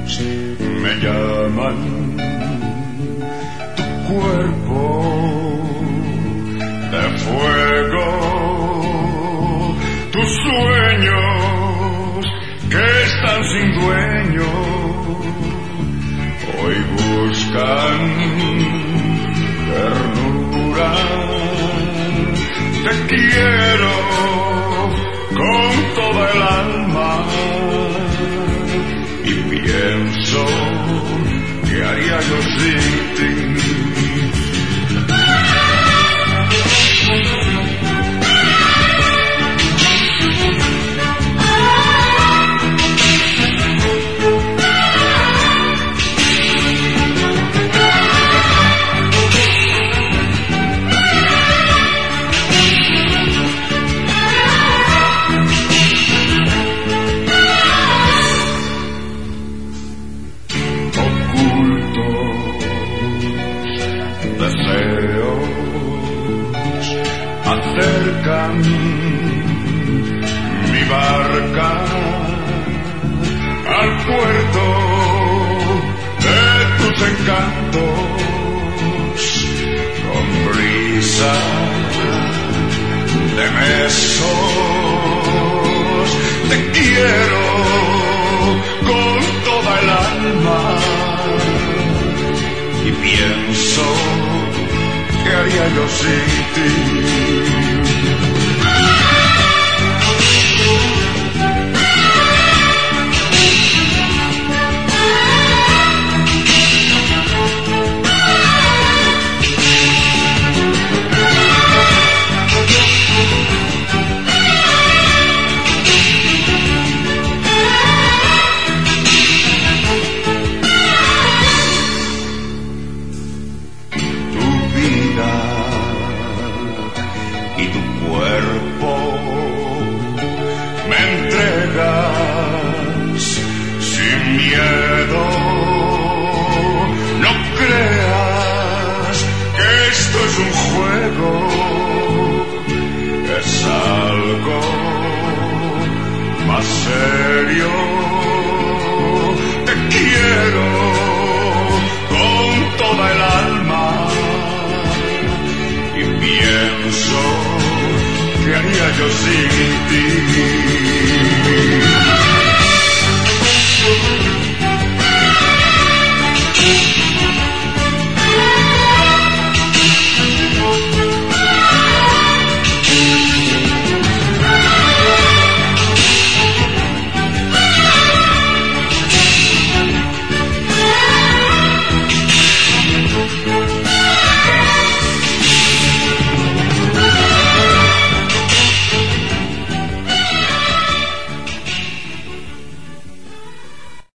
me llaman, tu cuerpo de fuego, tus sueños que están sin dueño, hoy buscan ternura. Te quiero con toda el alma y pienso que haría yo sin ti. Acercan mi barca al puerto de tus encantos, con brisa de besos. Te quiero con toda el alma y pienso ¿qué haría yo sin ti? Y tu cuerpo me entregas sin miedo. No creas que esto es un juego, es algo más serio. Te quiero con toda el alma y pienso ¿qué haría yo sin ti?